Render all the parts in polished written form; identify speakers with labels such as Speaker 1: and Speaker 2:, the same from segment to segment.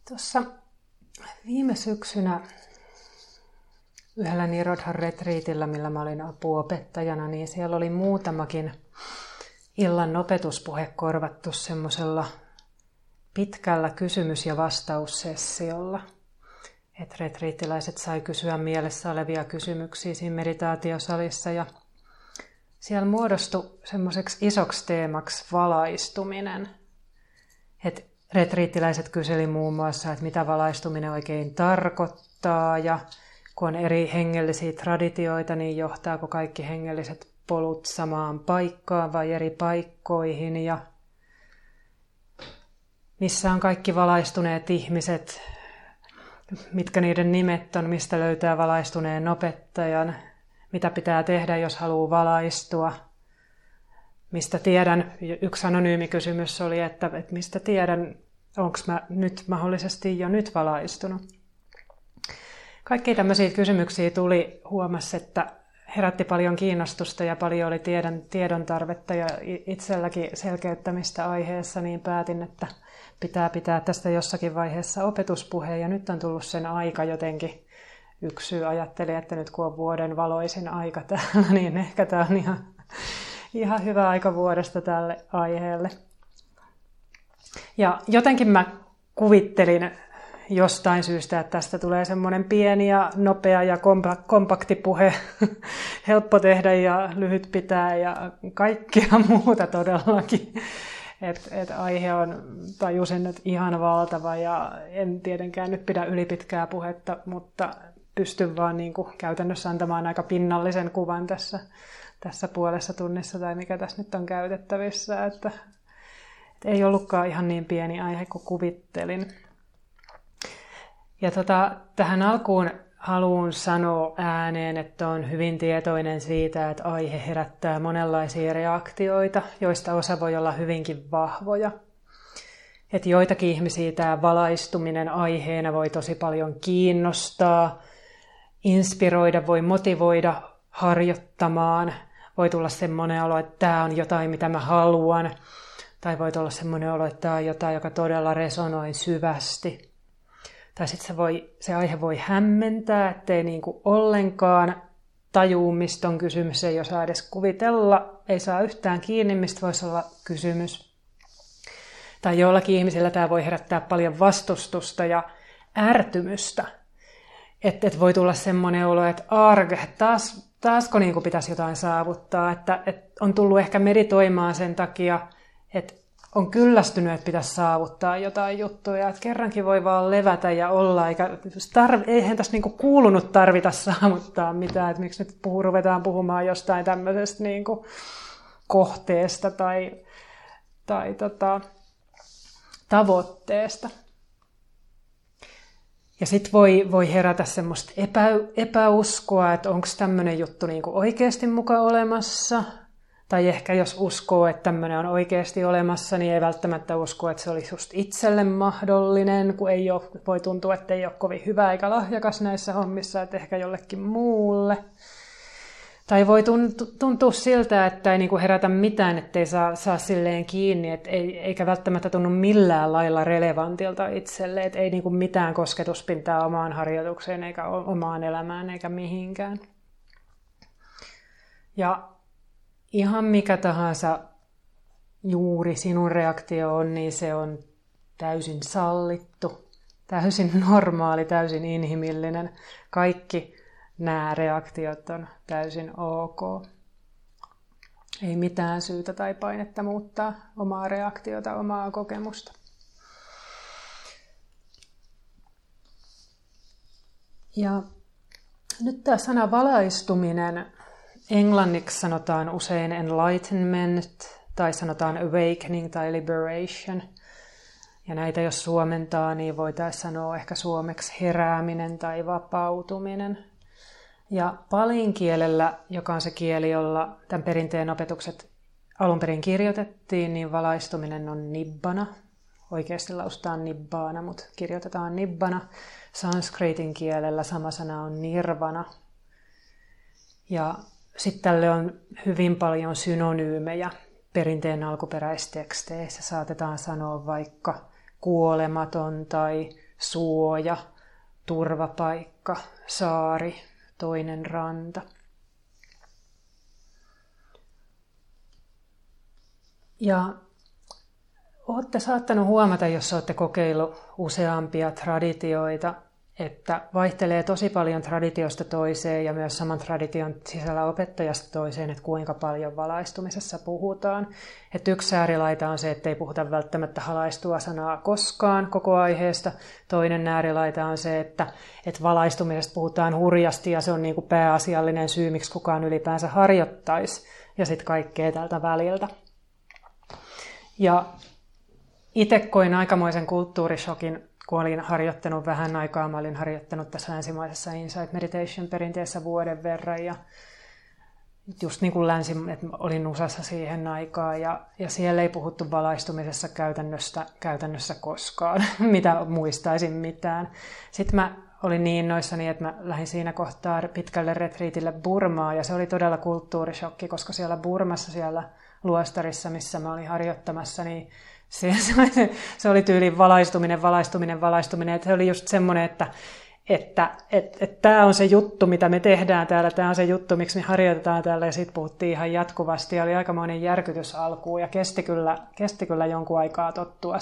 Speaker 1: Tuossa viime syksynä yhdellä Nirodhan retriitillä, millä mä olin apuopettajana, niin siellä oli muutamakin illan opetuspuhe korvattu semmoisella pitkällä kysymys- ja vastaussessiolla. Että retriittiläiset sai kysyä mielessä olevia kysymyksiä siinä meditaatiosalissa ja siellä muodostui semmoiseksi isoksi teemaksi valaistuminen. Että retriittiläiset kyseli muun muassa, että mitä valaistuminen oikein tarkoittaa ja kun on eri hengellisiä traditioita, niin johtaako kaikki hengelliset polut samaan paikkaan vai eri paikkoihin ja missä on kaikki valaistuneet ihmiset, mitkä niiden nimet on, mistä löytää valaistuneen opettajan, mitä pitää tehdä, jos haluaa valaistua. Mistä tiedän, yksi anonyymi kysymys oli, että mistä tiedän, onko mä nyt mahdollisesti jo nyt valaistunut. Kaikkia tämmöisiä kysymyksiä tuli, huomasi, että herätti paljon kiinnostusta ja paljon oli tiedon tarvetta ja itselläkin selkeyttämistä aiheessa, niin päätin, että pitää tästä jossakin vaiheessa opetuspuheen ja nyt on tullut sen aika jotenkin. Yksi syy ajattelin, että nyt kun on vuoden valoisin aika täällä, niin ehkä tämä on ihan hyvä aika vuodesta tälle aiheelle. Ja jotenkin mä kuvittelin jostain syystä, että tästä tulee semmoinen pieni ja nopea ja kompakti puhe, helppo tehdä ja lyhyt pitää ja kaikkea muuta todellakin. Et aihe on, tajusin, että ihan valtava ja en tietenkään nyt pidä ylipitkää puhetta, mutta pystyn vaan niin kuin käytännössä antamaan aika pinnallisen kuvan tässä puolessa tunnissa tai mikä tässä nyt on käytettävissä. Että ei ollutkaan ihan niin pieni aihe kuin kuvittelin. Ja tähän alkuun haluan sanoa ääneen, että olen hyvin tietoinen siitä, että aihe herättää monenlaisia reaktioita, joista osa voi olla hyvinkin vahvoja. Että joitakin ihmisiä tämä valaistuminen aiheena voi tosi paljon kiinnostaa, inspiroida, voi motivoida harjoittamaan. Voi tulla semmoinen olo, että tämä on jotain, mitä mä haluan. Tai voi tulla semmoinen olo, että tämä on jotain, joka todella resonoi syvästi. Tai sitten se aihe voi hämmentää, ettei niinku ollenkaan tajuu, mistä on kysymys, ei osaa edes kuvitella, ei saa yhtään kiinni, mistä voisi olla kysymys. Tai joillakin ihmisillä tämä voi herättää paljon vastustusta ja ärtymystä. Että voi tulla semmoinen olo, että taasko niinku pitäisi jotain saavuttaa, että on tullut ehkä meditoimaan sen takia, että on kyllästynyt, että pitäisi saavuttaa jotain juttuja, että kerrankin voi vaan levätä ja olla, eihän tässä niinku kuulunut tarvita saavuttaa mitään, että miksi nyt ruvetaan puhumaan jostain tämmöisestä niinku kohteesta tai tavoitteesta. Ja sitten voi herätä semmoista epäuskoa, että onko tämmöinen juttu niinku oikeasti muka olemassa. Tai ehkä jos uskoo, että tämmöinen on oikeasti olemassa, niin ei välttämättä usko, että se olisi just itselle mahdollinen, kun voi tuntua, että ei ole kovin hyvä eikä lahjakas näissä hommissa, että ehkä jollekin muulle. Tai voi tuntua siltä, että ei niinku herätä mitään, ettei saa silleen kiinni, eikä välttämättä tunnu millään lailla relevantilta itselle, että ei niinku mitään kosketuspintaa omaan harjoitukseen eikä omaan elämään eikä mihinkään. Ja ihan mikä tahansa juuri sinun reaktio on, niin se on täysin sallittu, täysin normaali, täysin inhimillinen. Kaikki nämä reaktiot on täysin ok. Ei mitään syytä tai painetta muuttaa omaa reaktiota, omaa kokemusta. Ja nyt tämä sana valaistuminen, englanniksi sanotaan usein enlightenment, tai sanotaan awakening tai liberation. Ja näitä jos suomentaa, niin voitaisiin sanoa ehkä suomeksi herääminen tai vapautuminen. Ja palin kielellä, joka on se kieli, jolla tämän perinteen opetukset alun perin kirjoitettiin, niin valaistuminen on nibbana. Oikeasti lausutaan nibbana, mutta kirjoitetaan nibbana. Sanskritin kielellä sama sana on nirvana. Ja sitten tälle on hyvin paljon synonyymejä perinteen alkuperäisteksteissä. Saatetaan sanoa vaikka kuolematon tai suoja, turvapaikka, saari, toinen ranta. Ja olette saattanut huomata, jos olette kokeillut useampia traditioita, että vaihtelee tosi paljon traditiosta toiseen ja myös saman tradition sisällä opettajasta toiseen, että kuinka paljon valaistumisessa puhutaan. Että yksi äärilaita on se, että ei puhuta välttämättä halaistua sanaa koskaan koko aiheesta. Toinen äärilaita on se, että valaistumisesta puhutaan hurjasti ja se on niin kuin pääasiallinen syy, miksi kukaan ylipäänsä harjoittaisi. Ja sitten kaikkea tältä väliltä. Ja itse koin aikamoisen kulttuurishokin, kun olin harjoittanut vähän aikaa. Mä olin harjoittanut tässä länsimaisessa Insight Meditation-perinteessä vuoden verran. Ja just niin kuin että olin USAssa siihen aikaan. Ja siellä ei puhuttu valaistumisessa käytännössä koskaan, mitä muistaisin mitään. Sitten mä olin niin innoissani, että mä lähdin siinä kohtaa pitkälle retriitille Burmaan. Ja se oli todella kulttuurishokki, koska siellä Burmassa, siellä luostarissa, missä mä olin harjoittamassa, niin se oli tyyliin valaistuminen. Että se oli just semmoinen, että tämä on se juttu, mitä me tehdään täällä, tämä on se juttu, miksi me harjoitetaan täällä, ja siitä puhuttiin ihan jatkuvasti, ja oli aikamoinen järkytys alkuun, ja kesti kyllä jonkun aikaa tottua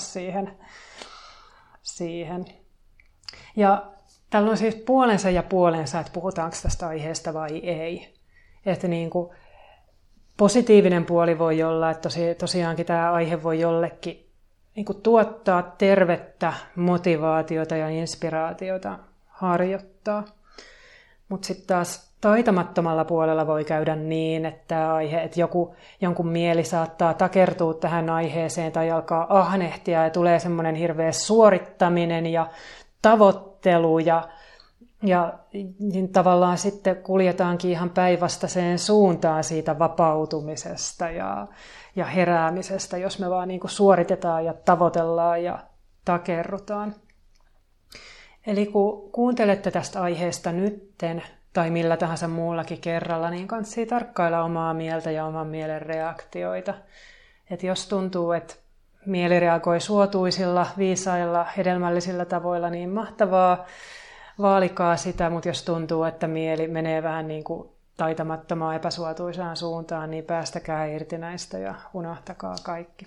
Speaker 1: siihen. Ja tällä on siis puolensa ja puolensa, että puhutaanko tästä aiheesta vai ei. Että niin kuin positiivinen puoli voi olla, että tosiaankin tämä aihe voi jollekin niin kuin tuottaa tervettä motivaatiota ja inspiraatiota harjoittaa. Mutta sitten taas taitamattomalla puolella voi käydä niin, että jonkun mieli saattaa takertua tähän aiheeseen tai alkaa ahnehtia ja tulee semmoinen hirveä suorittaminen ja tavoittelu ja niin tavallaan sitten kuljetaankin ihan päinvastaiseen suuntaan siitä vapautumisesta ja heräämisestä, jos me vaan niin kuin suoritetaan ja tavoitellaan ja takerrutaan. Eli kun kuuntelette tästä aiheesta nytten tai millä tahansa muullakin kerralla, niin kannattaa tarkkailla omaa mieltä ja oman mielen reaktioita. Et jos tuntuu, että mieli reagoi suotuisilla, viisailla, hedelmällisillä tavoilla, niin mahtavaa. Vaalikaa sitä, mutta jos tuntuu, että mieli menee vähän niin kuin taitamattomaan epäsuotuisaan suuntaan, niin päästäkää irti näistä ja unohtakaa kaikki.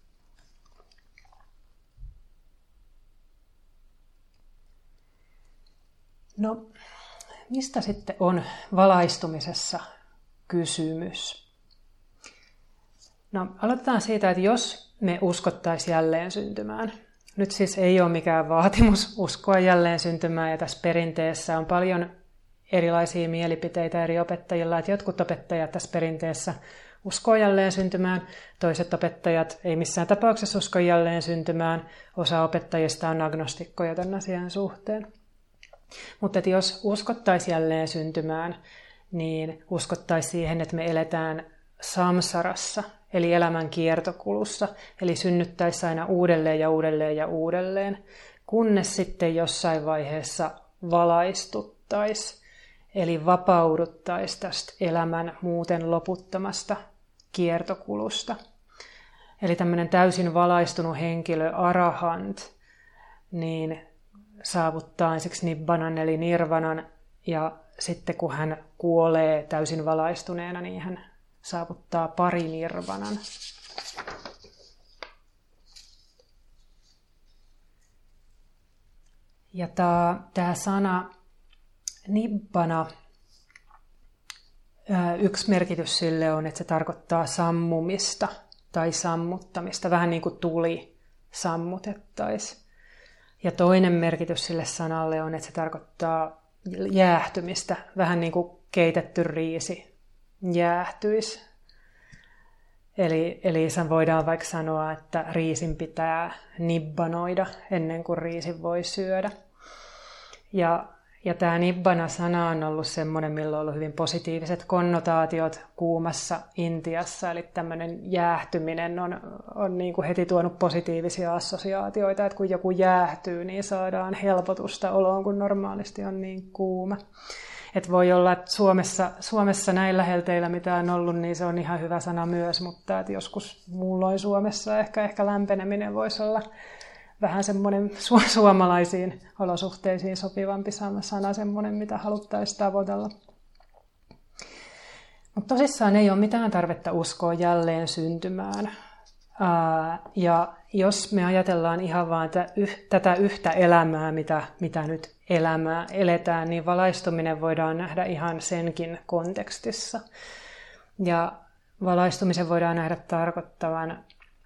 Speaker 1: No, mistä sitten on valaistumisessa kysymys? No, aloitetaan siitä, että jos me uskottaisiin jälleen syntymään. Nyt siis ei ole mikään vaatimus uskoa jälleen syntymään, ja tässä perinteessä on paljon erilaisia mielipiteitä eri opettajilla, että jotkut opettajat tässä perinteessä uskoo jälleen syntymään, toiset opettajat ei missään tapauksessa usko jälleen syntymään, osa opettajista on agnostikkoja tämän asian suhteen. Mutta jos uskottaisiin jälleen syntymään, niin uskottaisiin siihen, että me eletään samsarassa, eli elämän kiertokulussa, eli synnyttäisiin aina uudelleen ja uudelleen ja uudelleen, kunnes sitten jossain vaiheessa valaistuttaisiin, eli vapauduttaisiin tästä elämän muuten loputtomasta kiertokulusta. Eli tämmöinen täysin valaistunut henkilö, arahant, niin saavuttaa ensiksi nibbanan eli nirvanan, ja sitten kun hän kuolee täysin valaistuneena, niin hän saavuttaa parinirvanan. Ja tämä sana nibbana, yksi merkitys sille on, että se tarkoittaa sammumista tai sammuttamista, vähän niin kuin tuli sammutettaisiin. Ja toinen merkitys sille sanalle on, että se tarkoittaa jäähtymistä, vähän niin kuin keitetty riisi jäähtyisi. Eli sen voidaan vaikka sanoa, että riisin pitää nibbanoida ennen kuin riisin voi syödä. Ja tämä nibbana-sana on ollut semmoinen, millä on ollut hyvin positiiviset konnotaatiot kuumassa Intiassa. Eli tämmöinen jäähtyminen on niin kuin heti tuonut positiivisia assosiaatioita, että kun joku jäähtyy, niin saadaan helpotusta oloon, kun normaalisti on niin kuuma. Että voi olla, että Suomessa näillä helteillä, mitä on ollut, niin se on ihan hyvä sana myös, mutta että joskus muulloin Suomessa ehkä lämpeneminen voisi vähän semmoinen suomalaisiin olosuhteisiin sopivampi sana, semmoinen mitä haluttaisiin tavoitella. Mutta tosissaan ei ole mitään tarvetta uskoa jälleen syntymään. Ja jos me ajatellaan ihan vaan tätä yhtä elämää, mitä nyt eletään, niin valaistuminen voidaan nähdä ihan senkin kontekstissa. Ja valaistumisen voidaan nähdä tarkoittavan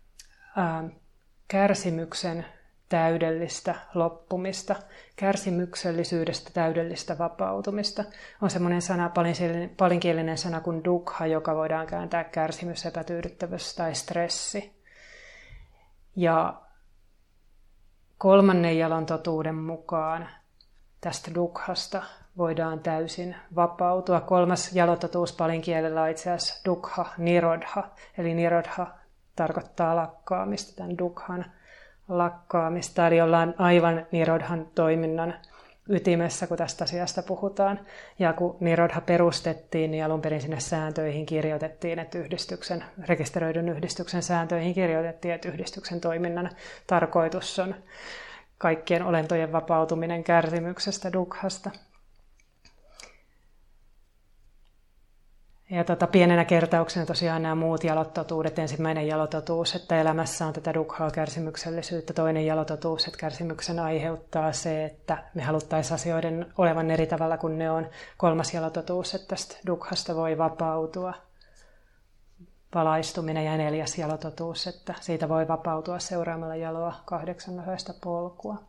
Speaker 1: kärsimyksen täydellistä loppumista, kärsimyksellisyydestä täydellistä vapautumista. On semmoinen sana, palinkielinen sana kuin dukkha, joka voidaan kääntää kärsimys, epätyydyttävyys tai stressi. Ja kolmannen jalon totuuden mukaan tästä dukkhasta voidaan täysin vapautua. Kolmas jalototuus palinkielellä on itse asiassa dukkha nirodha, eli nirodha tarkoittaa lakkaamista, tämän dukkhan lakkaamista, eli ollaan aivan nirodhan toiminnan ytimessä, kun tästä asiasta puhutaan. Ja kun nirodha perustettiin, niin alun perin sinne sääntöihin kirjoitettiin, että rekisteröidyn yhdistyksen sääntöihin kirjoitettiin, että yhdistyksen toiminnan tarkoitus on kaikkien olentojen vapautuminen kärsimyksestä dukkhasta. Ja pienenä kertauksena tosiaan nämä muut jalototuudet. Ensimmäinen jalototuus, että elämässä on tätä dukkhaa kärsimyksellisyyttä. Toinen jalototuus, että kärsimyksen aiheuttaa se, että me haluttaisiin asioiden olevan eri tavalla kuin ne on. Kolmas jalototuus, että tästä dukkhasta voi vapautua. Valaistuminen ja neljäs jalototuus, että siitä voi vapautua seuraamalla jaloa 8-osaista polkua.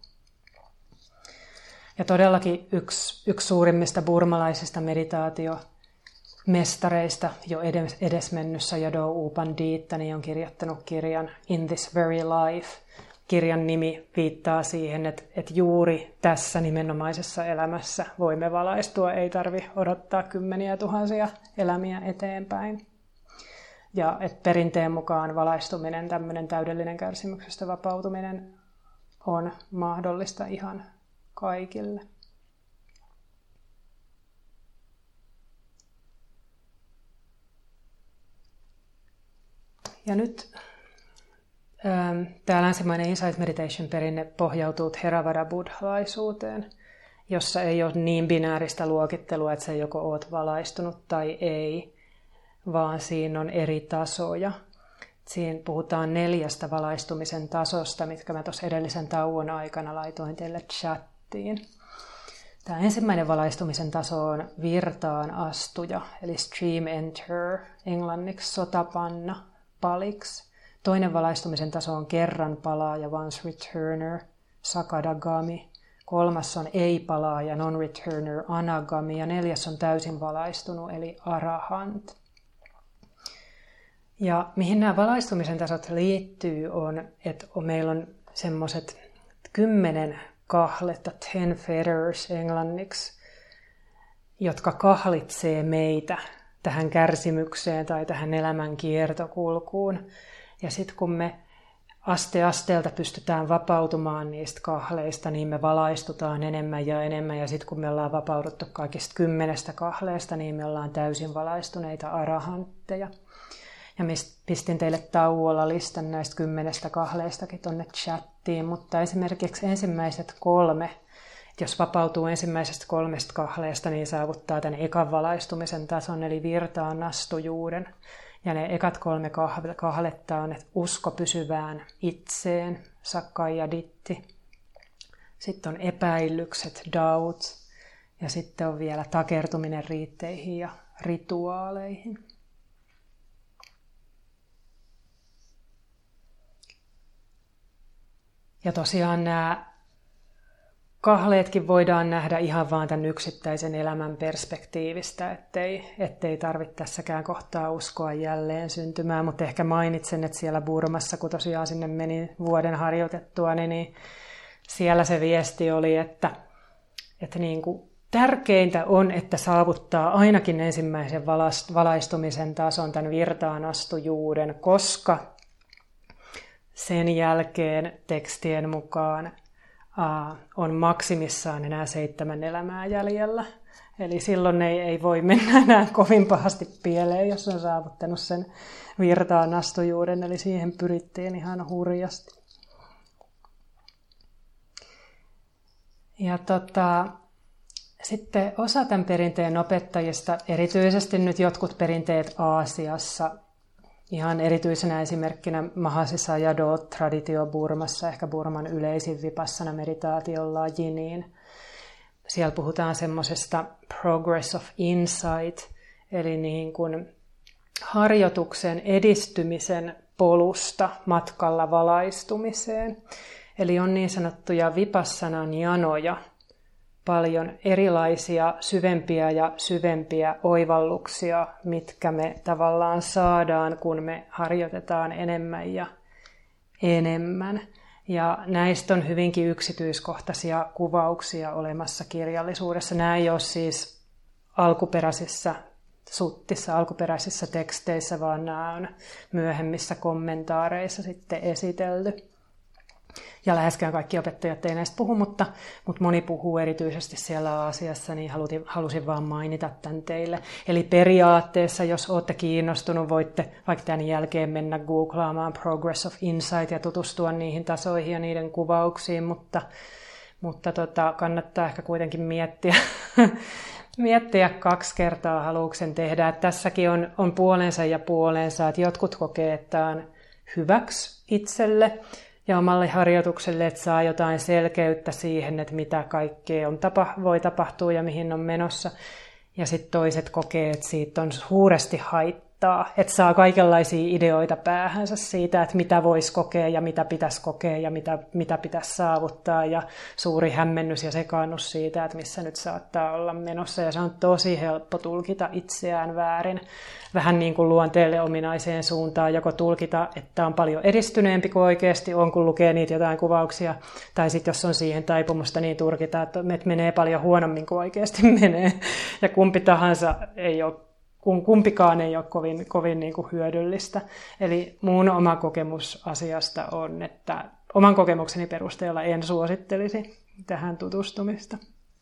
Speaker 1: Ja todellakin yksi suurimmista burmalaisista meditaatiomestareista jo edesmennyt Sayadaw U Pandita niin on kirjoittanut kirjan In This Very Life. Kirjan nimi viittaa siihen, että juuri tässä nimenomaisessa elämässä voimme valaistua, ei tarvitse odottaa 10 000 elämiä eteenpäin. Ja että perinteen mukaan valaistuminen, tämmöinen täydellinen kärsimyksestä vapautuminen on mahdollista ihan kaikille. Ja nyt tämä länsimainen Insight Meditation-perinne pohjautuu Theravada-buddhalaisuuteen, jossa ei ole niin binääristä luokittelua, että sä joko oot valaistunut tai ei, vaan siinä on eri tasoja. Siinä puhutaan 4 valaistumisen tasosta, mitkä mä tuossa edellisen tauon aikana laitoin teille chattiin. Tämä ensimmäinen valaistumisen taso on virtaan astuja, eli stream enter, englanniksi sotapanna, paliksi. Toinen valaistumisen taso on kerran palaaja, once returner, sakadagami. Kolmas on ei-palaaja, non-returner, anagami. Ja 4. on täysin valaistunut, eli arahant. Ja mihin nämä valaistumisen tasot liittyy on, että meillä on semmoiset 10 kahletta, 10 fetters englanniksi, jotka kahlitsee meitä tähän kärsimykseen tai tähän elämän kiertokulkuun. Ja sitten kun me aste asteelta pystytään vapautumaan niistä kahleista, niin me valaistutaan enemmän ja enemmän. Ja sitten kun me ollaan vapauduttu kaikista 10 kahleesta, niin me ollaan täysin valaistuneita arahantteja. Ja pistin teille tauolla listan näistä 10 kahleistakin tuonne chattiin, mutta esimerkiksi ensimmäiset 3, että jos vapautuu ensimmäisestä 3 kahleesta, niin saavuttaa tämän ekan valaistumisen tason, eli virtaan astujuuden. Ja ne ekat 3 kahletta on, että usko pysyvään itseen, sakkaya ditti. Sitten on epäilykset, doubt, ja sitten on vielä takertuminen riitteihin ja rituaaleihin. Ja tosiaan nämä kahleetkin voidaan nähdä ihan vaan tämän yksittäisen elämän perspektiivistä, ettei tarvitse tässäkään kohtaa uskoa jälleen syntymään. Mutta ehkä mainitsen, että siellä Burmassa, kun tosiaan sinne meni vuoden harjoitettua, niin siellä se viesti oli, että niin kuin tärkeintä on, että saavuttaa ainakin ensimmäisen valaistumisen tason, tämän virtaan astujuuden, koska sen jälkeen tekstien mukaan on maksimissaan enää 7 elämää jäljellä. Eli silloin ei voi mennä enää kovin pahasti pieleen, jos on saavuttanut sen virtaan astujuuden. Eli siihen pyrittiin ihan hurjasti. Ja sitten osa tämän perinteen opettajista, erityisesti nyt jotkut perinteet Aasiassa, ihan erityisenä esimerkkinä Mahasi Sayadaw-traditio Burmassa, ehkä Burman yleisin vipassana meditaation lajiniin. Siellä puhutaan semmoisesta progress of insight, eli niin kuin harjoituksen edistymisen polusta matkalla valaistumiseen. Eli on niin sanottuja vipassanan janoja, paljon erilaisia syvempiä ja syvempiä oivalluksia, mitkä me tavallaan saadaan, kun me harjoitetaan enemmän ja enemmän. Ja näistä on hyvinkin yksityiskohtaisia kuvauksia olemassa kirjallisuudessa. Nämä ei ole siis alkuperäisissä suttissa, alkuperäisissä teksteissä, vaan nämä on myöhemmissä kommentaareissa sitten esitelty. Ja läheskään kaikki opettajat ei näistä puhu, mutta moni puhuu erityisesti siellä Aasiassa, niin halusin vaan mainita tämän teille. Eli periaatteessa, jos olette kiinnostunut, voitte vaikka tämän jälkeen mennä googlaamaan Progress of Insight ja tutustua niihin tasoihin ja niiden kuvauksiin, mutta kannattaa ehkä kuitenkin miettiä 2 kertaa, haluatko sen tehdä. Että tässäkin on puolensa ja puolensa, että jotkut kokee, että on hyväksi itselle ja omalle harjoitukselle, että saa jotain selkeyttä siihen, että mitä kaikkea voi tapahtua ja mihin on menossa. Ja sitten toiset kokee, että siitä on suuresti haittaa, että saa kaikenlaisia ideoita päähänsä siitä, että mitä voisi kokea ja mitä pitäisi kokea ja mitä pitäisi saavuttaa. Ja suuri hämmennys ja sekaannus siitä, että missä nyt saattaa olla menossa. Ja se on tosi helppo tulkita itseään väärin. Vähän niin kuin luonteelle ominaiseen suuntaan, joko tulkita, että on paljon edistyneempi kuin oikeasti on, kun lukee niitä jotain kuvauksia, tai sitten jos on siihen taipumusta, niin tulkita, että menee paljon huonommin kuin oikeasti menee. Ja kumpikaan ei ole kovin niin kuin hyödyllistä. Eli mun oma kokemus asiasta on, että oman kokemukseni perusteella en suosittelisi tähän tutustumista.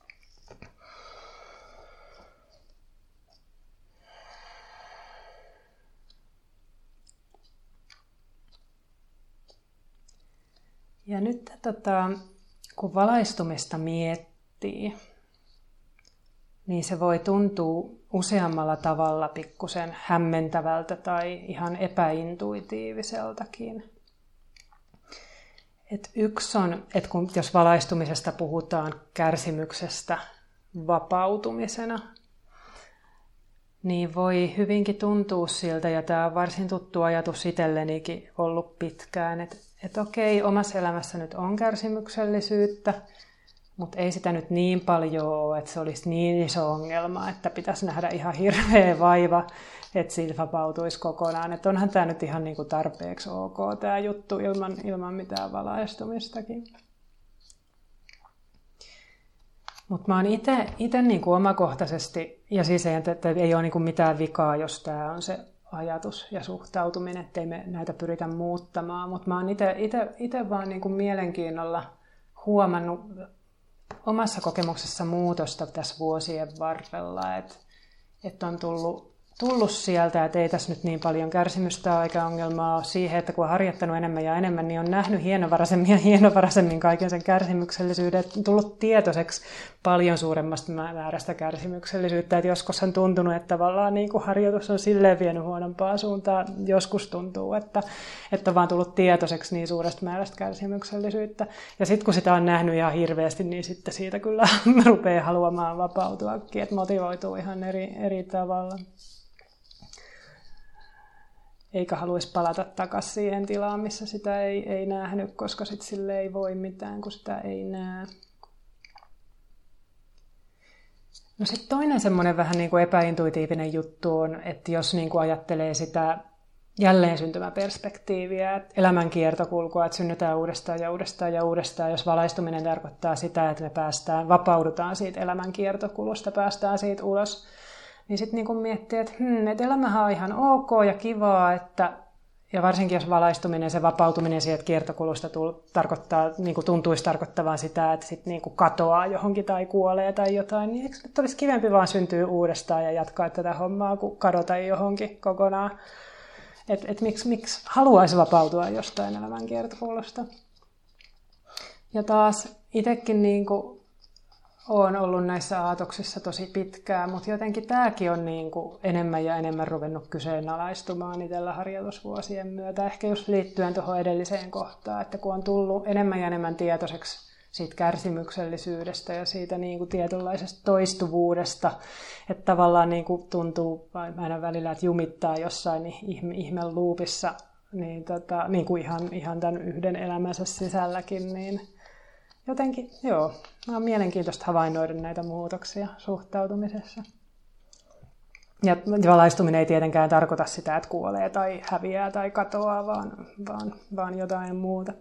Speaker 1: Ja nyt kun valaistumista miettii, niin se voi tuntua useammalla tavalla pikkusen hämmentävältä tai ihan epäintuitiiviseltakin. Yksi on, että jos valaistumisesta puhutaan kärsimyksestä vapautumisena, niin voi hyvinkin tuntua siltä, ja tämä on varsin tuttu ajatus itsellenikin ollut pitkään, että okei, omassa elämässä nyt on kärsimyksellisyyttä, mutta ei sitä nyt niin paljon ole, että se olisi niin iso ongelma, että pitäisi nähdä ihan hirveä vaiva, että siitä vapautuisi kokonaan. Että onhan tämä nyt ihan niin kuin tarpeeksi ok, tämä juttu ilman mitään valaistumistakin. Mutta mä oon itse niin kuin omakohtaisesti, ja siis että ei ole niin kuin mitään vikaa, jos tämä on se ajatus ja suhtautuminen, ettei me näitä pyritä muuttamaan. Mutta mä oon itse vaan niin kuin mielenkiinnolla huomannut omassa kokemuksessa muutosta tässä vuosien varrella, että on tullut sieltä, että ei tässä nyt niin paljon kärsimystä eikä ongelmaa ole siihen, että kun on harjoittanut enemmän ja enemmän, niin on nähnyt hienovaraisemmin kaiken sen kärsimyksellisyyden, että on tullut tietoiseksi paljon suuremmasta määrästä kärsimyksellisyyttä, että joskus on tuntunut, että tavallaan niin kuin harjoitus on silleen vienyt huonompaa suuntaan, joskus tuntuu, että on vaan tullut tietoiseksi niin suuresta määrästä kärsimyksellisyyttä, ja sitten kun sitä on nähnyt ihan hirveästi, niin sitten siitä kyllä rupeaa haluamaan vapautuakin, että motivoituu ihan eri tavalla. Eikä haluaisi palata takaisin siihen tilaan, missä sitä ei nähnyt, koska sitten sille ei voi mitään, kun sitä ei näe. No sitten toinen semmoinen vähän niin kuin epäintuitiivinen juttu on, että jos niin kuin ajattelee sitä jälleen syntymäperspektiiviä, että elämän kiertokulkua, että synnytään uudestaan ja uudestaan ja uudestaan, jos valaistuminen tarkoittaa sitä, että me vapaudutaan siitä elämän kiertokulusta, päästään siitä ulos, niin sitten niin miettii, että elämähän on ihan ok ja kivaa, ja varsinkin jos valaistuminen, se vapautuminen siitä kiertokulusta tuntuisi tarkoittavan sitä, että sitten niin katoaa johonkin tai kuolee tai jotain, niin eikö nyt olisi kivempi vaan syntyä uudestaan ja jatkaa tätä hommaa, kuin kadota johonkin kokonaan. Että miksi haluaisi vapautua jostain elämän kiertokulusta. Ja taas itsekin olen ollut näissä aatoksissa tosi pitkään, mutta jotenkin tämäkin on niin kuin enemmän ja enemmän ruvennut kyseenalaistumaan itsellä harjoitusvuosien myötä. Ehkä just liittyen tuohon edelliseen kohtaan, että kun on tullut enemmän ja enemmän tietoiseksi siitä kärsimyksellisyydestä ja siitä niin kuin tietynlaisesta toistuvuudesta, että tavallaan niin kuin tuntuu aina välillä, että jumittaa jossain ihme luupissa, niin kuin ihan tämän yhden elämänsä sisälläkin, niin jotenkin, joo, on mielenkiintoista havainnoida näitä muutoksia suhtautumisessa. Ja valaistuminen ei tietenkään tarkoita sitä, että kuolee tai häviää tai katoaa, vaan jotain muuta.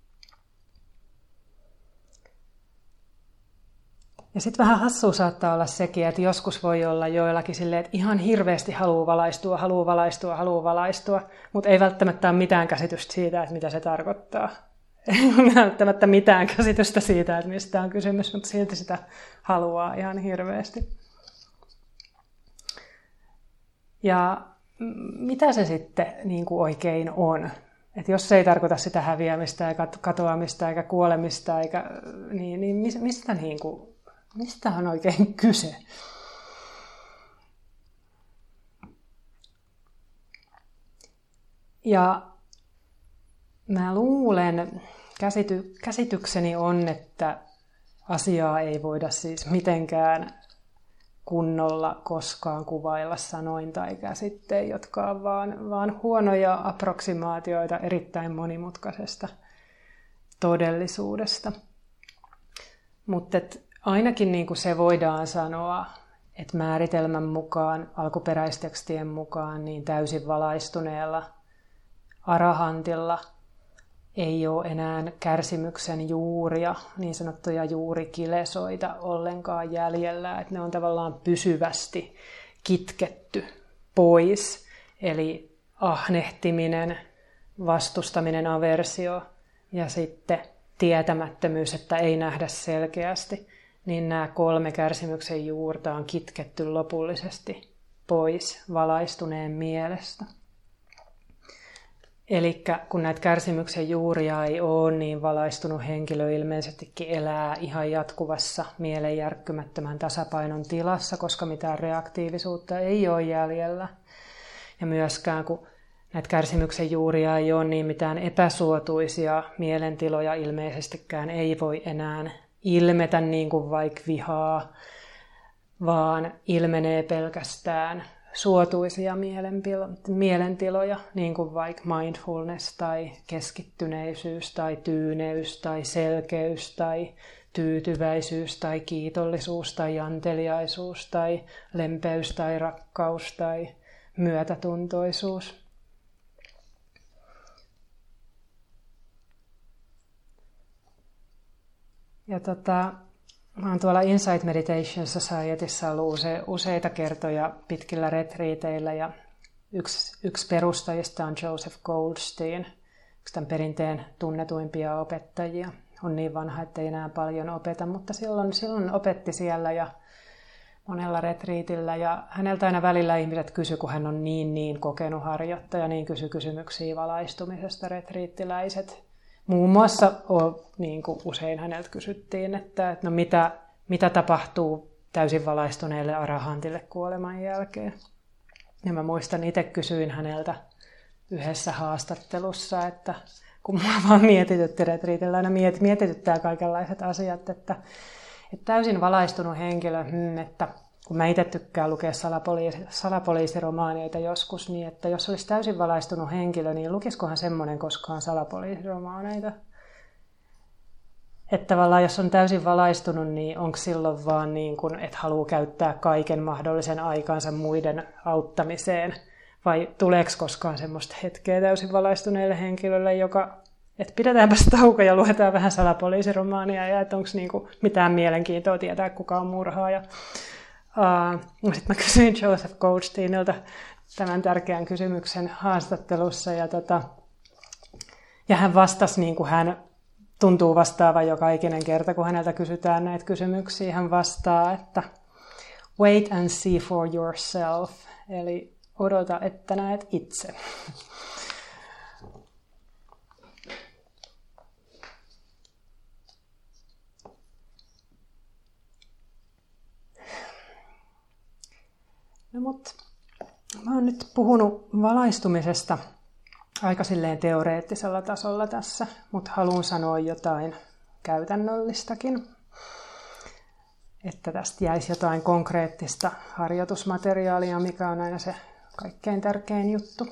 Speaker 1: Ja sitten vähän hassua saattaa olla sekin, että joskus voi olla joillakin silleen, että ihan hirveästi haluaa valaistua, mutta ei välttämättä ole mitään käsitystä siitä, että mitä se tarkoittaa. Ei ole välttämättä mitään käsitystä siitä, että mistä on kysymys, mutta silti sitä haluaa ihan hirveästi. Ja mitä se sitten niin kuin oikein on? Että jos se ei tarkoita sitä häviämistä eikä katoamista eikä kuolemista, niin mistä on oikein kyse? Ja mä luulen, käsitykseni on, että asiaa ei voida siis mitenkään kunnolla koskaan kuvailla sanoin tai käsittein, jotka on vaan huonoja approksimaatioita erittäin monimutkaisesta todellisuudesta. Mutta ainakin niin kuin se voidaan sanoa, että määritelmän mukaan, alkuperäistekstien mukaan, niin täysin valaistuneella arahantilla ei ole enää kärsimyksen juuria, niin sanottuja juurikilesoita ollenkaan jäljellä, että ne on tavallaan pysyvästi kitketty pois. Eli ahnehtiminen, vastustaminen, aversio ja sitten tietämättömyys, että ei nähdä selkeästi, niin nämä 3 kärsimyksen juurta on kitketty lopullisesti pois valaistuneen mielestä. Eli kun näitä kärsimyksen juuria ei ole, niin valaistunut henkilö ilmeisestikin elää ihan jatkuvassa mielen järkkymättömän tasapainon tilassa, koska mitään reaktiivisuutta ei ole jäljellä. Ja myöskään kun näitä kärsimyksen juuria ei ole, niin mitään epäsuotuisia mielentiloja ilmeisestikään ei voi enää ilmetä niin kuin vaikka vihaa, vaan ilmenee pelkästään suotuisia mielentiloja, niin kuin vaikka mindfulness tai keskittyneisyys tai tyyneys tai selkeys tai tyytyväisyys tai kiitollisuus tai anteliaisuus tai lempeys tai rakkaus tai myötätuntoisuus. Ja mä oon tuolla Insight Meditation Societyssä ollut useita kertoja pitkillä retriiteillä ja yksi perustajista on Joseph Goldstein, yksi tämän perinteen tunnetuimpia opettajia. On niin vanha, ettei enää paljon opeta, mutta silloin opetti siellä ja monella retriitillä. Ja häneltä aina välillä ihmiset kysy, kun hän on niin kokenut harjoittaja, niin kysy kysymyksiä valaistumisesta retriittiläiset. Muun muassa niin kuin usein häneltä kysyttiin, että no mitä tapahtuu täysin valaistuneelle arahantille kuoleman jälkeen. Ja mä muistan, itse kysyin häneltä yhdessä haastattelussa, että kun mua vaan mietitytti retriitillä, aina mietityttää kaikenlaiset asiat, että täysin valaistunut henkilö, että kun mä itse tykkään lukea salapoliisiromaaneita joskus, niin että jos olisi täysin valaistunut henkilö, niin lukisikohan semmoinen koskaan salapoliisiromaaneita? Että tavallaan jos on täysin valaistunut, niin onko silloin vaan niin kuin, että haluaa käyttää kaiken mahdollisen aikansa muiden auttamiseen? Vai tuleeko koskaan semmoista hetkeä täysin valaistuneelle henkilölle, että pidetäänpäs tauko ja luetaan vähän salapoliisiromaania ja että onko niinku mitään mielenkiintoa tietää, kuka on murhaaja. Sitten mä kysyin Joseph Goldsteinilta tämän tärkeän kysymyksen haastattelussa ja hän vastasi niin kuin hän tuntuu vastaavan joka ikinen kerta, kun häneltä kysytään näitä kysymyksiä. Hän vastaa, että wait and see for yourself, eli odota, että näet itse. No mut mä oon nyt puhunut valaistumisesta aika silleen teoreettisella tasolla tässä, mutta haluan sanoa jotain käytännöllistäkin, että tästä jäisi jotain konkreettista harjoitusmateriaalia, mikä on aina se kaikkein tärkein juttu.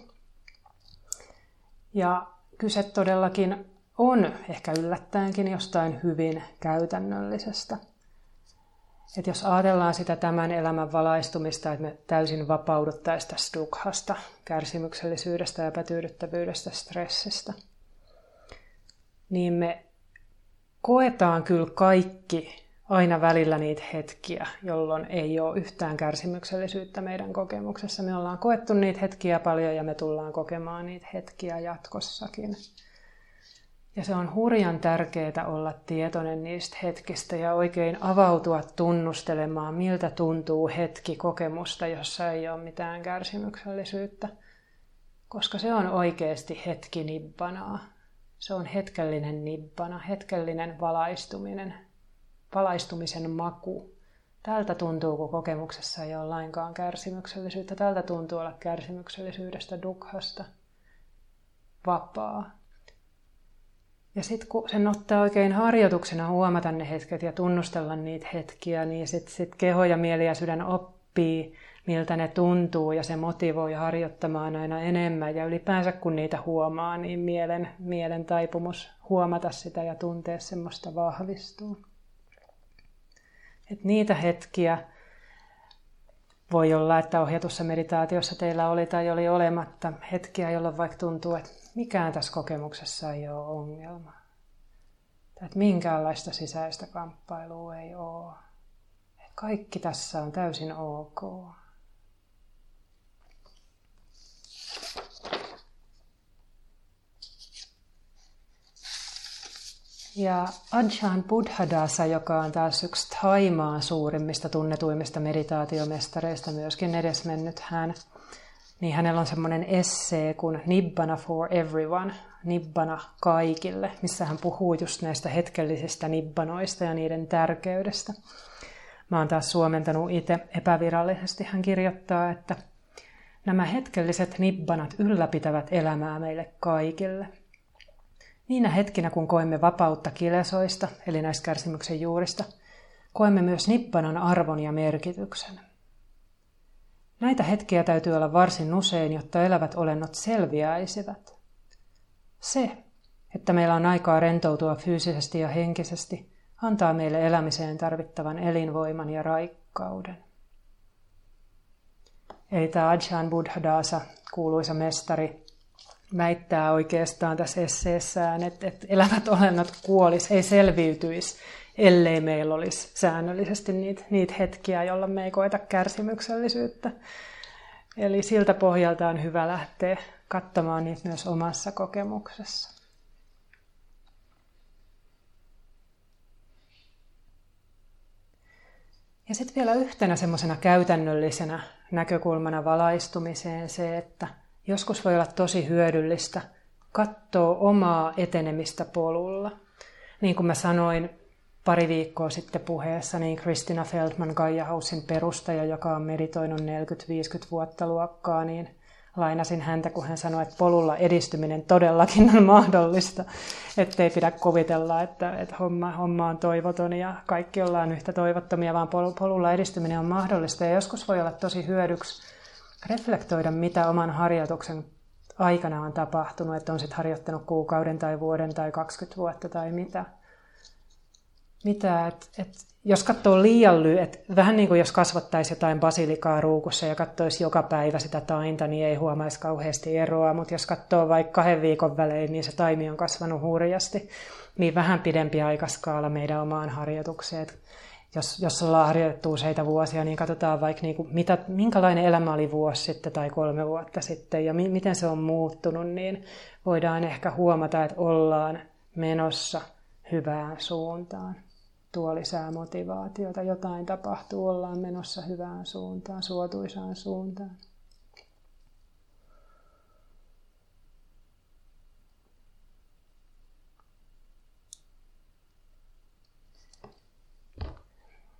Speaker 1: Ja kyse todellakin on ehkä yllättäenkin jostain hyvin käytännöllisestä. Että jos ajatellaan sitä tämän elämän valaistumista, että me täysin vapauduttaisiin tästä dukhasta, kärsimyksellisyydestä, epätyydyttävyydestä, stressistä, niin me koetaan kyllä kaikki aina välillä niitä hetkiä, jolloin ei ole yhtään kärsimyksellisyyttä meidän kokemuksessa. Me ollaan koettu niitä hetkiä paljon ja me tullaan kokemaan niitä hetkiä jatkossakin. Ja se on hurjan tärkeää olla tietoinen niistä hetkistä ja oikein avautua tunnustelemaan, miltä tuntuu hetki kokemusta, jossa ei ole mitään kärsimyksellisyyttä. Koska se on oikeasti hetki nibbanaa. Se on hetkellinen nibbana, hetkellinen valaistumisen maku. Tältä tuntuu, kun kokemuksessa ei ole lainkaan kärsimyksellisyyttä. Tältä tuntuu olla kärsimyksellisyydestä, dukhasta, vapaa. Ja sitten kun sen ottaa oikein harjoituksena huomata ne hetket ja tunnustella niitä hetkiä, niin sitten keho ja mieli ja sydän oppii, miltä ne tuntuu, ja se motivoi harjoittamaan aina enemmän. Ja ylipäänsä kun niitä huomaa, niin mielen taipumus huomata sitä ja tuntea semmoista vahvistuu. Et niitä hetkiä voi olla, että ohjatussa meditaatiossa teillä oli tai oli olematta hetkiä, jolloin vaikka tuntuu, että mikään tässä kokemuksessa ei ole ongelma. Tai että minkäänlaista sisäistä kamppailua ei ole. Kaikki tässä on täysin ok. Ja Ajahn Buddhadasa, joka on taas yksi Thaimaan suurimmista tunnetuimmista meditaatiomestareista, myöskin edesmennyt hän, niin hänellä on semmoinen essee kuin Nibbana for Everyone, Nibbana kaikille, missä hän puhuu just näistä hetkellisistä nibbanoista ja niiden tärkeydestä. Mä oon taas suomentanut itse epävirallisesti. Hän kirjoittaa, että nämä hetkelliset nibbanat ylläpitävät elämää meille kaikille. Niinä hetkinä, kun koemme vapautta kilesoista, eli näistä kärsimyksen juurista, koemme myös nibbanan arvon ja merkityksen. Näitä hetkiä täytyy olla varsin usein, jotta elävät olennot selviäisivät. Se, että meillä on aikaa rentoutua fyysisesti ja henkisesti, antaa meille elämiseen tarvittavan elinvoiman ja raikkauden. Eli tämä Ajahn Buddhadasa, kuuluisa mestari, väittää oikeastaan tässä esseessään, että elävät olennot ei selviytyisi, ellei meillä olisi säännöllisesti niitä hetkiä, joilla me ei koeta kärsimyksellisyyttä. Eli siltä pohjalta on hyvä lähteä katsomaan niitä myös omassa kokemuksessa. Ja sitten vielä yhtenä semmoisena käytännöllisenä näkökulmana valaistumiseen se, että joskus voi olla tosi hyödyllistä katsoa omaa etenemistä polulla. Niin kuin mä sanoin pari viikkoa sitten puheessa, niin Christina Feldman Gaia Housen perustaja, joka on meditoinut 40-50 vuotta luokkaa, niin lainasin häntä, kun hän sanoi, että polulla edistyminen todellakin on mahdollista. Ettei pidä kuvitella, että homma on toivoton ja kaikki ollaan yhtä toivottomia, vaan polulla edistyminen on mahdollista. Ja joskus voi olla tosi hyödyksi reflektoida, mitä oman harjoituksen aikana on tapahtunut, että on sitten harjoittanut kuukauden tai vuoden tai 20 vuotta tai mitä jos katsoo liian vähän niin kuin jos kasvattaisi jotain basilikaa ruukussa ja katsoisi joka päivä sitä tainta, niin ei huomaisi kauheasti eroa, mutta jos katsoo vaikka 2 viikon välein, niin se taimi on kasvanut hurjasti, niin vähän pidempi aikaskaala meidän omaan harjoitukseen. Jos ollaan harjoitettu useita vuosia, niin katsotaan vaikka minkälainen elämä oli vuosi sitten tai 3 vuotta sitten ja miten se on muuttunut, niin voidaan ehkä huomata, että ollaan menossa hyvään suuntaan. Tuo lisää motivaatiota, jotain tapahtuu, ollaan menossa hyvään suuntaan, suotuisaan suuntaan.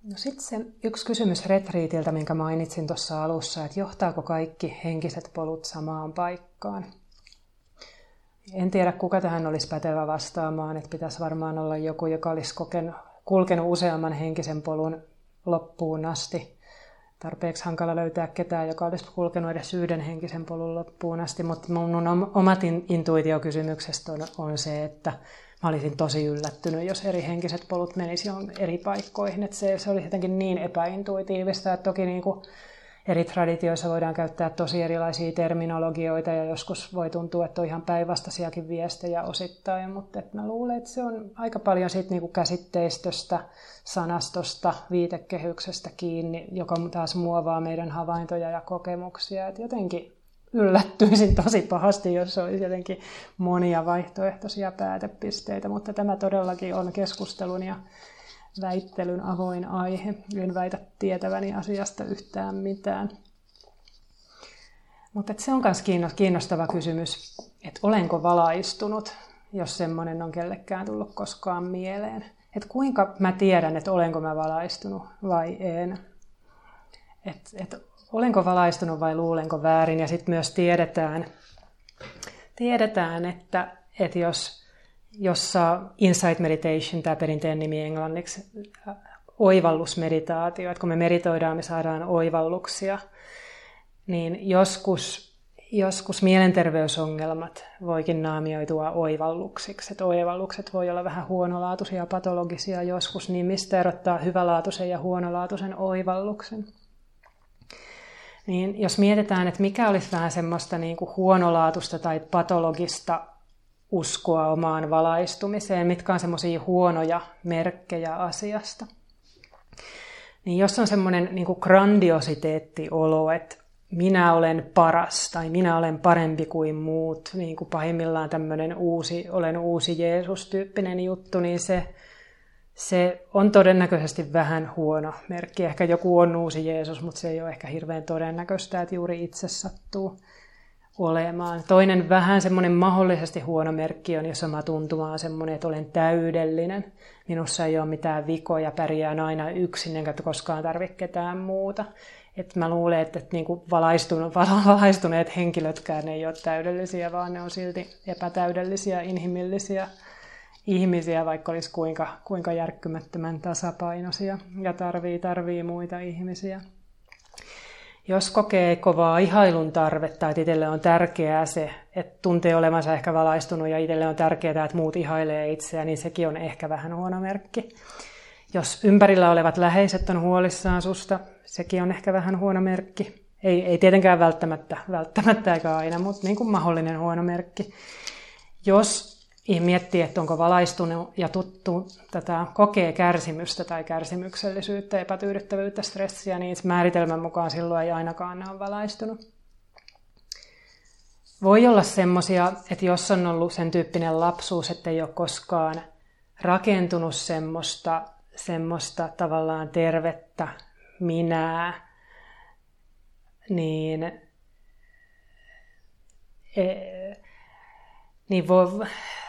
Speaker 1: No sitten se yksi kysymys retriitiltä, minkä mainitsin tuossa alussa, että johtaako kaikki henkiset polut samaan paikkaan? En tiedä, kuka tähän olisi pätevä vastaamaan, että pitäisi varmaan olla joku, joka olisi kulkenut useamman henkisen polun loppuun asti. Tarpeeksi hankala löytää ketään, joka olisi kulkenut edes yhden henkisen polun loppuun asti, mutta mun omat intuitiokysymyksestä on se, että mä olisin tosi yllättynyt, jos eri henkiset polut menisivät eri paikkoihin. Että se olisi jotenkin niin epäintuitiivista, että toki niin kuin eri traditioissa voidaan käyttää tosi erilaisia terminologioita ja joskus voi tuntua, että on ihan päinvastaisiakin viestejä osittain, mutta mä luulen, että se on aika paljon siitä niin kuin käsitteistöstä, sanastosta, viitekehyksestä kiinni, joka taas muovaa meidän havaintoja ja kokemuksia. Et jotenkin yllättyisin tosi pahasti, jos olisi jotenkin monia vaihtoehtoisia päätepisteitä, mutta tämä todellakin on keskustelun ja väittelyn avoin aihe. En väitä tietäväni asiasta yhtään mitään. Mutta se on myös kiinnostava kysymys, että olenko valaistunut, jos semmoinen on kellekään tullut koskaan mieleen. Että kuinka mä tiedän, että olenko mä valaistunut vai en. Että olenko valaistunut vai luulenko väärin. Ja sitten myös tiedetään että jos Insight Meditation, tämä perinteinen nimi englanniksi, oivallusmeditaatio, että kun me meditoidaan, me saadaan oivalluksia, niin joskus mielenterveysongelmat voikin naamioitua oivalluksiksi. Että oivallukset voi olla vähän huonolaatuisia ja patologisia joskus, niin mistä erottaa hyvälaatuisen ja huonolaatuisen oivalluksen? Niin jos mietitään, että mikä olisi vähän semmoista niin kuin huonolaatuista tai patologista uskoa omaan valaistumiseen, mitkä on semmoisia huonoja merkkejä asiasta. Niin jos on semmoinen niin kuin grandiositeettiolo, että minä olen paras tai minä olen parempi kuin muut, niin kuin pahimmillaan tämmöinen olen uusi Jeesus-tyyppinen juttu, niin se on todennäköisesti vähän huono merkki. Ehkä joku on uusi Jeesus, mutta se ei ole ehkä hirveän todennäköistä, että juuri itse sattuu olemaan. Toinen vähän semmoinen mahdollisesti huono merkki on, jos oma tuntuma on semmoinen, että olen täydellinen. Minussa ei ole mitään vikoja, pärjään aina yksin, enkä koskaan tarvitse ketään muuta. Et mä luulen, että niinku valaistuneet henkilötkään ei ole täydellisiä, vaan ne on silti epätäydellisiä, inhimillisiä ihmisiä, vaikka olisi kuinka järkkymättömän tasapainoisia ja tarvii muita ihmisiä. Jos kokee kovaa ihailun tarvetta, että itselle on tärkeää se, että tuntee olevansa ehkä valaistunut ja itselle on tärkeää, että muut ihailee itseään, niin sekin on ehkä vähän huono merkki. Jos ympärillä olevat läheiset on huolissaan susta, sekin on ehkä vähän huono merkki. Ei tietenkään välttämättä eikä aina, mutta niin kuin mahdollinen huono merkki. Jos miettii, että onko valaistunut ja kokee kärsimystä tai kärsimyksellisyyttä, epätyydyttävyyttä, stressiä, niin määritelmän mukaan silloin ei ainakaan ole valaistunut. Voi olla semmoisia, että jos on ollut sen tyyppinen lapsuus, että ei ole koskaan rakentunut semmoista tavallaan tervettä minää, niin voi,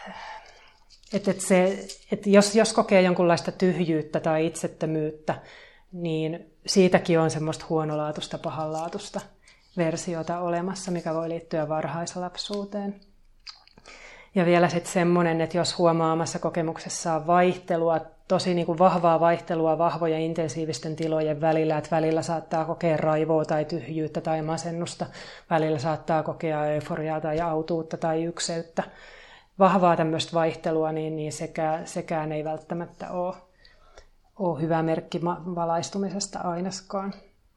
Speaker 1: että jos kokee jonkunlaista tyhjyyttä tai itsettömyyttä, niin siitäkin on semmoista huonolaatuista, pahanlaatuista versiota olemassa, mikä voi liittyä varhaislapsuuteen. Ja vielä sitten semmoinen, että jos huomaa omassa kokemuksessaan vaihtelua, tosi niin kuin vahvaa vaihtelua vahvojen intensiivisten tilojen välillä, että välillä saattaa kokea raivoa tai tyhjyyttä tai masennusta, välillä saattaa kokea euforiaa tai autuutta tai ykseyttä. Vahvaa tämmöistä vaihtelua, niin sekään ei välttämättä ole hyvä merkki valaistumisesta ainaskaan.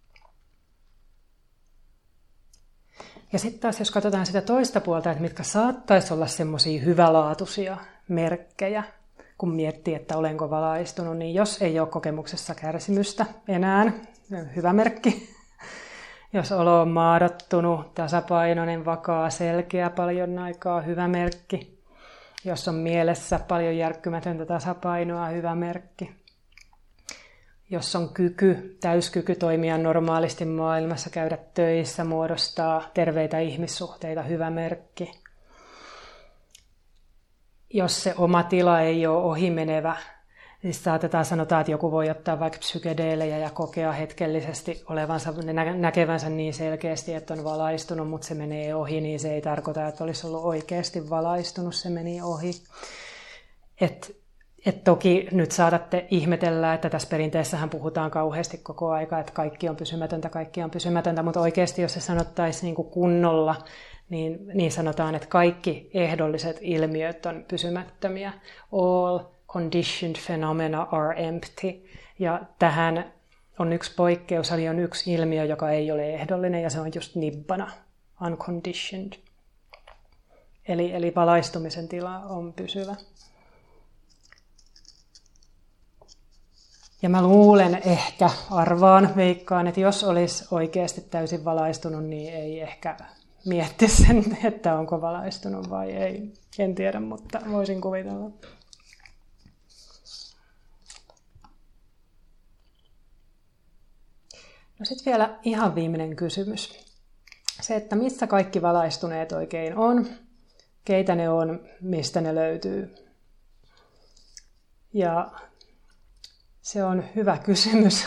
Speaker 1: Ja sitten taas, jos katsotaan sitä toista puolta, että mitkä saattaisi olla semmoisia hyvälaatuisia merkkejä, kun miettii, että olenko valaistunut, niin jos ei ole kokemuksessa kärsimystä enää, hyvä merkki. Jos olo on maadottunut, tasapainoinen, vakaa, selkeä paljon aikaa, hyvä merkki. Jos on mielessä paljon järkkymätöntä tasapainoa, hyvä merkki. Jos on täyskyky toimia normaalisti maailmassa, käydä töissä, muodostaa terveitä ihmissuhteita, hyvä merkki. Jos se oma tila ei ole ohimenevä, Siis sanotaan, että joku voi ottaa vaikka psykedeelejä ja kokea hetkellisesti olevansa, näkevänsä niin selkeästi, että on valaistunut, mutta se menee ohi, niin se ei tarkoita, että olisi ollut oikeasti valaistunut, se meni ohi. Et toki nyt saatatte ihmetellä, että tässä perinteessähän puhutaan kauheasti koko aika, että kaikki on pysymätöntä, mutta oikeasti jos se sanottaisiin niin kuin kunnolla, niin sanotaan, että kaikki ehdolliset ilmiöt on pysymättömiä. All conditioned phenomena are empty. Ja tähän on yksi poikkeus, eli on yksi ilmiö, joka ei ole ehdollinen, ja se on just nibbana, unconditioned. Eli valaistumisen tila on pysyvä. Ja mä luulen veikkaan, että jos olisi oikeasti täysin valaistunut, niin ei ehkä miettisi sen, että onko valaistunut vai ei. En tiedä, mutta voisin kuvitella. No sitten vielä ihan viimeinen kysymys. Se, että missä kaikki valaistuneet oikein on, keitä ne on, mistä ne löytyy. Ja se on hyvä kysymys.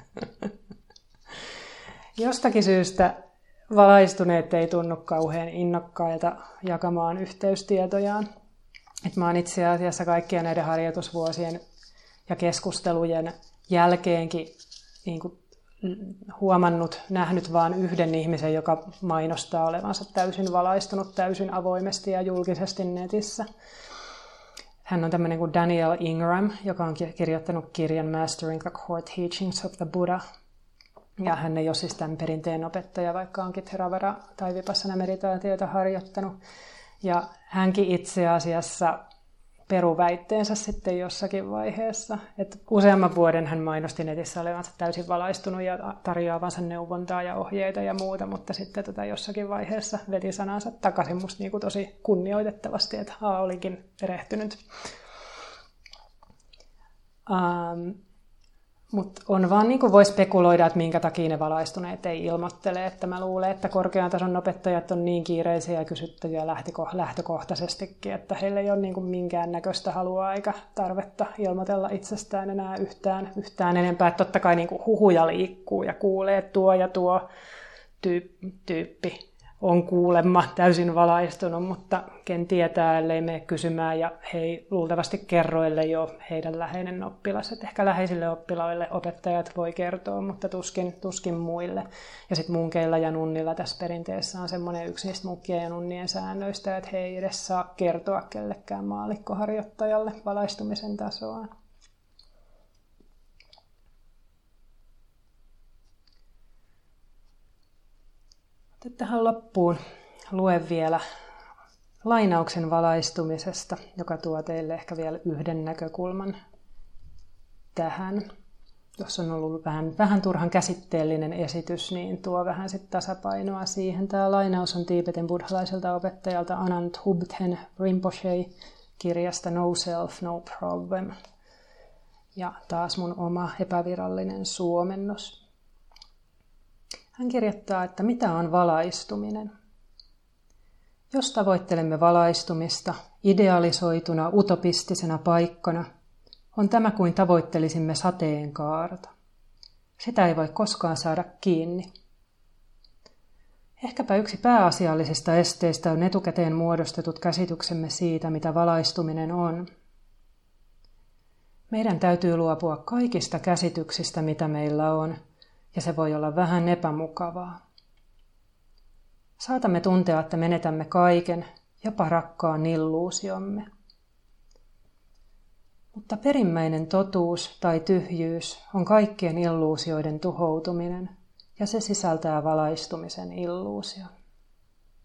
Speaker 1: Jostakin syystä valaistuneet ei tunnu kauhean innokkailta jakamaan yhteystietojaan. Mä oon itse asiassa kaikkien näiden harjoitusvuosien ja keskustelujen jälkeenkin niin kuin nähnyt vain yhden ihmisen, joka mainostaa olevansa täysin valaistunut, täysin avoimesti ja julkisesti netissä. Hän on tämmöinen kuin Daniel Ingram, joka on kirjoittanut kirjan Mastering the Core Teachings of the Buddha. Ja hän ei ole siis tämän perinteen opettaja, vaikka onkin Theravada tai Vipassana-meditaatioita harjoittanut. Ja hänkin itse asiassa peruväitteensä sitten jossakin vaiheessa. Että useamman vuoden hän mainosti netissä olevansa täysin valaistunut ja tarjoavansa neuvontaa ja ohjeita ja muuta, mutta sitten jossakin vaiheessa veti sanansa takaisin musta niin kuin tosi kunnioitettavasti, että olikin perehtynyt. Mutta on vaan niin kuin voi spekuloida, että minkä takia ne valaistuneet ei ilmoittele. Että mä luulen, että korkean tason opettajat on niin kiireisiä ja kysyttäviä lähtökohtaisestikin, että heillä ei ole niin kuin minkäännäköistä halua eikä tarvetta ilmoitella itsestään enää yhtään enempää. Että totta kai niin kuin huhuja liikkuu ja kuulee, että tuo ja tuo tyyppi on kuulemma täysin valaistunut, mutta ken tietää, ellei mene kysymään, ja he ei luultavasti kerro, ellei ole heidän läheinen oppilas. Et ehkä läheisille oppilaille opettajat voi kertoa, mutta tuskin muille. Ja sitten munkeilla ja nunnilla tässä perinteessä on semmoinen yksi niistä munkkien ja nunnien säännöistä, että he ei edes saa kertoa kellekään maallikkoharjoittajalle valaistumisen tasoa. Tähän loppuun luen vielä lainauksen valaistumisesta, joka tuo teille ehkä vielä yhden näkökulman tähän. Jos on ollut vähän turhan käsitteellinen esitys, niin tuo vähän sit tasapainoa siihen. Tämä lainaus on Tiibetin buddhalaiselta opettajalta Anant Hubten Rinpoche kirjasta No Self, No Problem. Ja taas mun oma epävirallinen suomennos. Hän kirjoittaa, että mitä on valaistuminen? Jos tavoittelemme valaistumista idealisoituna utopistisena paikkana, on tämä kuin tavoittelisimme sateenkaarta. Sitä ei voi koskaan saada kiinni. Ehkäpä yksi pääasiallisista esteistä on etukäteen muodostetut käsityksemme siitä, mitä valaistuminen on. Meidän täytyy luopua kaikista käsityksistä, mitä meillä on, ja se voi olla vähän epämukavaa. Saatamme tuntea, että menetämme kaiken, jopa rakkaan illuusiomme. Mutta perimmäinen totuus tai tyhjyys on kaikkien illuusioiden tuhoutuminen, ja se sisältää valaistumisen illuusion.